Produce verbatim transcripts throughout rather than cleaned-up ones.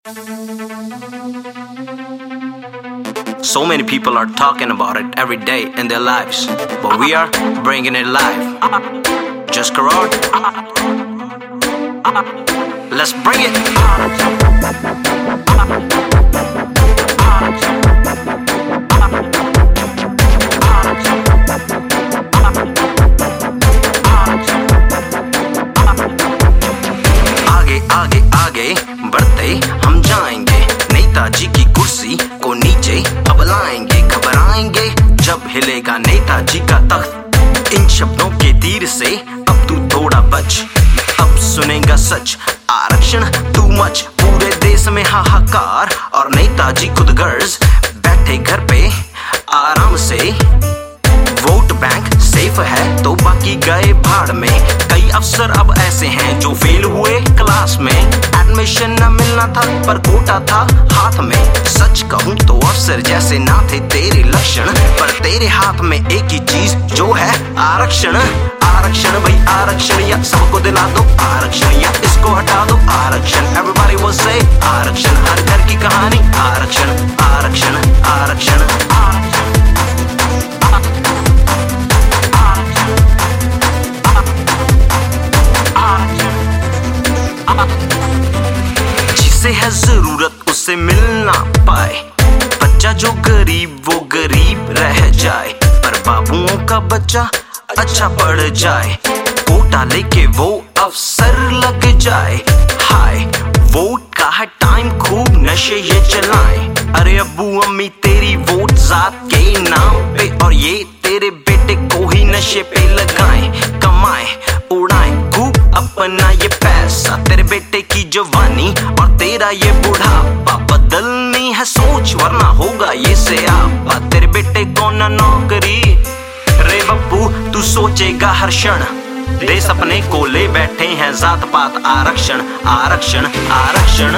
So many people are talking about it every day in their lives, but we are bringing it live. Just Karor. Let's bring it. आगे आगे आगे बढ़ते हम जाएंगे, नेताजी की कुर्सी को नीचे अब लाएंगे। घबराएंगे जब हिलेगा नेताजी का तख्त, इन शब्दों के तीर से अब तू थोड़ा बच। अब सुनेगा सच, आरक्षण टू मच, पूरे देश में हाहाकार और नेताजी खुद गर्ज बैठे घर पे आराम से। वोट बैंक सेफ है तो बाकी गए भाड़ में। कई अफसर अब ऐसे हैं जो फेल हुए क्लास में। एडमिशन न मिलना था पर कोटा था हाथ में। सच कहूं तो अफसर जैसे ना थे तेरे लक्षण, पर तेरे हाथ में एक ही चीज जो है आरक्षण। आरक्षण भाई आरक्षण, या सबको दिला दो आरक्षण, या इसको हटा दो आरक्षण। एवरीबॉडी विल से आरक्षण, हर घर की कहानी आरक्षण आरक्षण आरक्षण आरक्षण। जिसे है जरूरत उसे मिल ना पाए, बच्चा जो गरीब वो गरीब रह जाए, पर बाबुओं का बच्चा अच्छा पढ़ जाए। कोटा लेके वो अफसर लग जाए। हाय वोट का है टाइम, खूब नशे ये चलाएं। अरे अब्बू अम्मी तेरी वोट जात के नाम पे, और ये तेरे बेटे को ही नशे पे लगाएं। कमाएं उड़ाएं खूब अपना ये पैसा, तेरे बेटे की जवानी और तेरा ये बुढ़ापा। बदलनी है सोच वरना होगा ये सियापा। तेरे बेटे को ना नौकरी रे बप्पू, तू सोचेगा हर क्षण। देश अपने को ले बैठे हैं जात पात आरक्षण आरक्षण आरक्षण।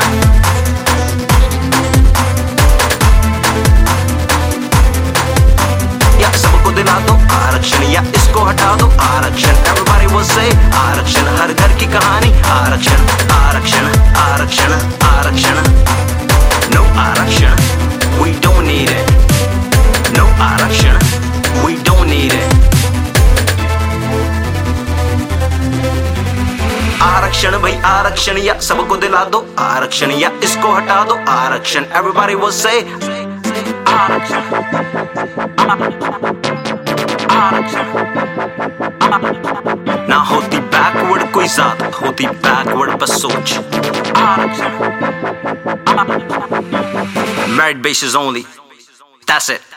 या सबको दिला दो आरक्षण, या इसको हटा दो आरक्षण। एवरीबॉडी विल से आरक्षण, हर घर की कहानी आरक्षण आरक्षण आरक्षण आरक्षण। नो आरक्षण, we don't need it. No आरक्षण, we don't need it. आरक्षण भाई आरक्षण, या सबको दिला दो आरक्षण, या इसको हटा दो आरक्षण। एवरीबॉडी विल से आरक्षण आरक्षण। ना होती बैकवर्ड कोई जात, होती बैकवर्ड बस सोच। आरक्षण। Merit basis only. That's it.